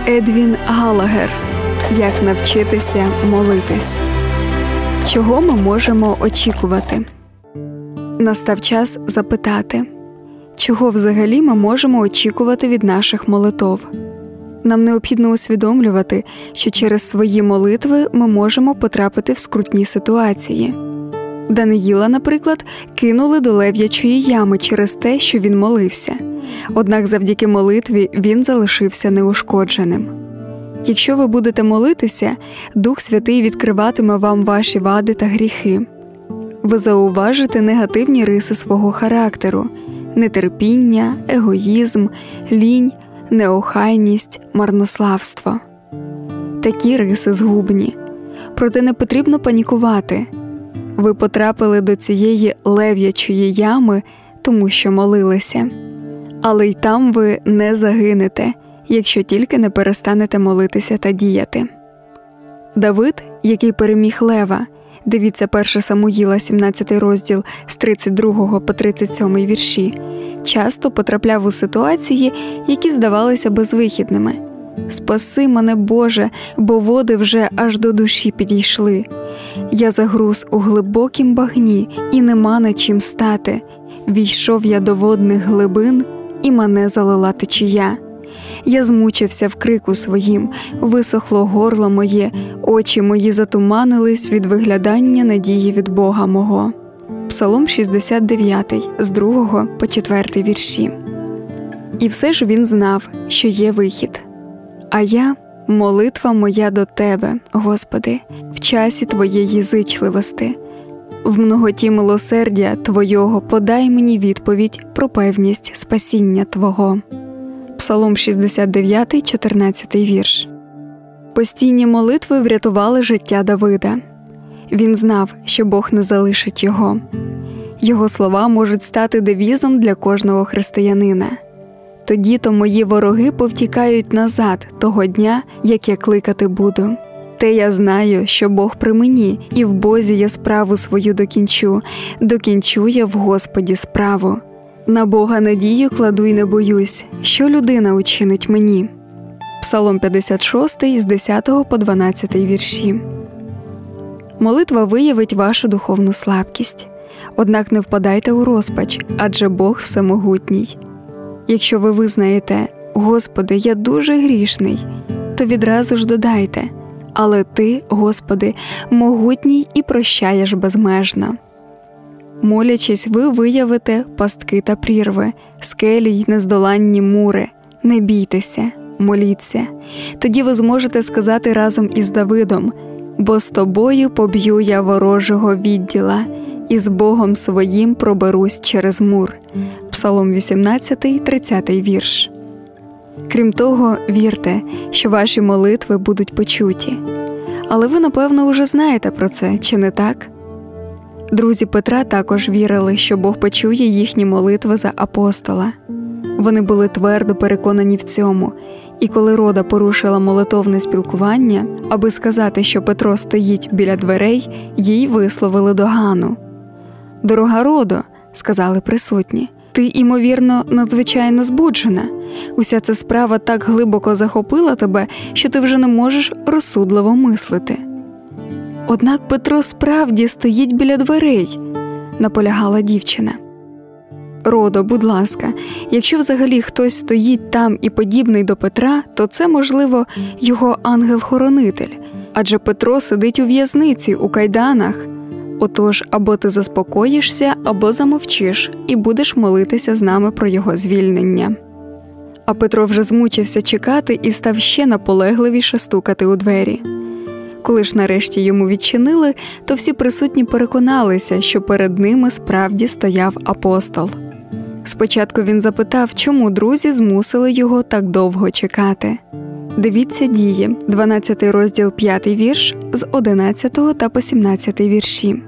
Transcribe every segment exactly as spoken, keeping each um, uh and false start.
Едвін Галагер. Як навчитися молитись. Чого ми можемо очікувати? Настав час запитати, чого взагалі ми можемо очікувати від наших молитов? Нам необхідно усвідомлювати, що через свої молитви ми можемо потрапити в скрутні ситуації. Даниїла, наприклад, кинули до лев'ячої ями через те, що він молився. Однак завдяки молитві він залишився неушкодженим. Якщо ви будете молитися, Дух Святий відкриватиме вам ваші вади та гріхи. Ви зауважите негативні риси свого характеру – нетерпіння, егоїзм, лінь, неохайність, марнославство. Такі риси згубні. Проте не потрібно панікувати. Ви потрапили до цієї лев'ячої ями, тому що молилися. Але й там ви не загинете, якщо тільки не перестанете молитися та діяти. Давид, який переміг лева, дивіться перше Самуїла, сімнадцятий розділ, з тридцять другого по тридцять сьомий вірші, часто потрапляв у ситуації, які здавалися безвихідними. «Спаси мене, Боже, бо води вже аж до душі підійшли. Я загруз у глибокім багні, і нема на чим стати. Війшов я до водних глибин, і мене залила течія. Я змучився в крику своїм, висохло горло моє, очі мої затуманились від виглядання надії від Бога мого». Псалом шістдесят дев'ятий, з другого по четвертий вірші. І все ж він знав, що є вихід. «А я, молитва моя до Тебе, Господи, в часі Твоєї зичливості. В многоті милосердя Твого подай мені відповідь про певність спасіння Твого». Псалом шістдесят дев'ятий, чотирнадцятий вірш. Постійні молитви врятували життя Давида. Він знав, що Бог не залишить його. Його слова можуть стати девізом для кожного християнина. «Тоді-то мої вороги повтікають назад того дня, як я кликати буду. Те я знаю, що Бог при мені, і в Бозі я справу свою докінчу, докінчу я в Господі справу. На Бога надію кладу й не боюсь, що людина учинить мені». Псалом п'ятдесят шостий, з десятого по дванадцятий вірші. Молитва виявить вашу духовну слабкість. Однак не впадайте у розпач, адже Бог всемогутній. Якщо ви визнаєте «Господи, я дуже грішний», то відразу ж додайте «Але Ти, Господи, могутній і прощаєш безмежно». Молячись, ви виявите пастки та прірви, скелі й нездоланні мури. Не бійтеся, моліться. Тоді ви зможете сказати разом із Давидом «Бо з тобою поб'ю я ворожого відділа, і з Богом своїм проберусь через мур». Псалом вісімнадцятий, тридцятий вірш. Крім того, вірте, що ваші молитви будуть почуті. Але ви, напевно, уже знаєте про це, чи не так? Друзі Петра також вірили, що Бог почує їхні молитви за апостола. Вони були твердо переконані в цьому, і коли Рода порушила молитовне спілкування, аби сказати, що Петро стоїть біля дверей, їй висловили догану. «Дорога Родо», – сказали присутні, – «ти, імовірно, надзвичайно збуджена. Уся ця справа так глибоко захопила тебе, що ти вже не можеш розсудливо мислити». «Однак Петро справді стоїть біля дверей», – наполягала дівчина. «Родо, будь ласка, якщо взагалі хтось стоїть там і подібний до Петра, то це, можливо, його ангел-хоронитель, адже Петро сидить у в'язниці, у кайданах. Отож, або ти заспокоїшся, або замовчиш і будеш молитися з нами про його звільнення». А Петро вже змучився чекати і став ще наполегливіше стукати у двері. Коли ж нарешті йому відчинили, то всі присутні переконалися, що перед ними справді стояв апостол. Спочатку він запитав, чому друзі змусили його так довго чекати. Дивіться Дії, дванадцятий розділ, п'ятий вірш, з одинадцятого та по сімнадцятий вірші.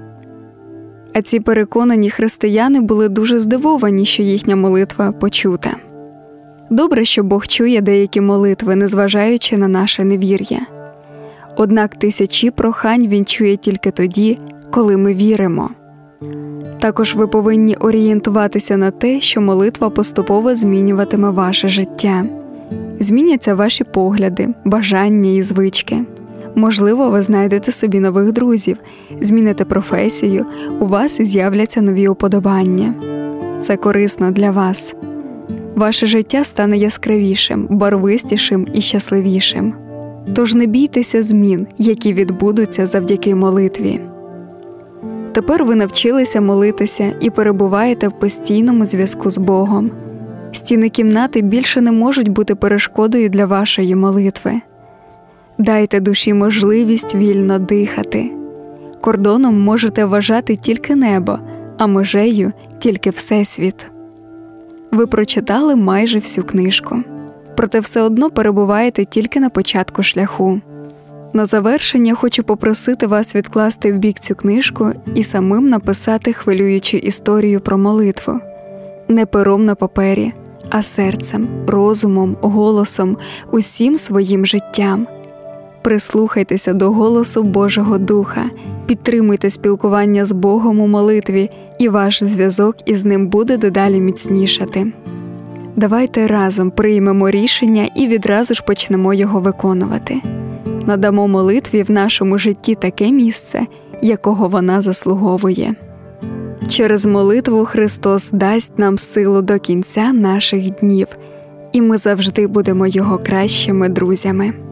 А ці переконані християни були дуже здивовані, що їхня молитва почута. Добре, що Бог чує деякі молитви, незважаючи на наше невір'я. Однак тисячі прохань Він чує тільки тоді, коли ми віримо. Також ви повинні орієнтуватися на те, що молитва поступово змінюватиме ваше життя. Зміняться ваші погляди, бажання і звички. Можливо, ви знайдете собі нових друзів, зміните професію, у вас з'являться нові уподобання. Це корисно для вас. Ваше життя стане яскравішим, барвистішим і щасливішим. Тож не бійтеся змін, які відбудуться завдяки молитві. Тепер ви навчилися молитися і перебуваєте в постійному зв'язку з Богом. Стіни кімнати більше не можуть бути перешкодою для вашої молитви. Дайте душі можливість вільно дихати. Кордоном можете вважати тільки небо, а межею – тільки Всесвіт. Ви прочитали майже всю книжку. Проте все одно перебуваєте тільки на початку шляху. На завершення хочу попросити вас відкласти в бік цю книжку і самим написати хвилюючу історію про молитву. Не пером на папері, а серцем, розумом, голосом, усім своїм життям. Прислухайтеся до голосу Божого Духа, підтримуйте спілкування з Богом у молитві, і ваш зв'язок із Ним буде дедалі міцнішати. Давайте разом приймемо рішення і відразу ж почнемо його виконувати. Надамо молитві в нашому житті таке місце, якого вона заслуговує. Через молитву Христос дасть нам силу до кінця наших днів, і ми завжди будемо Його кращими друзями.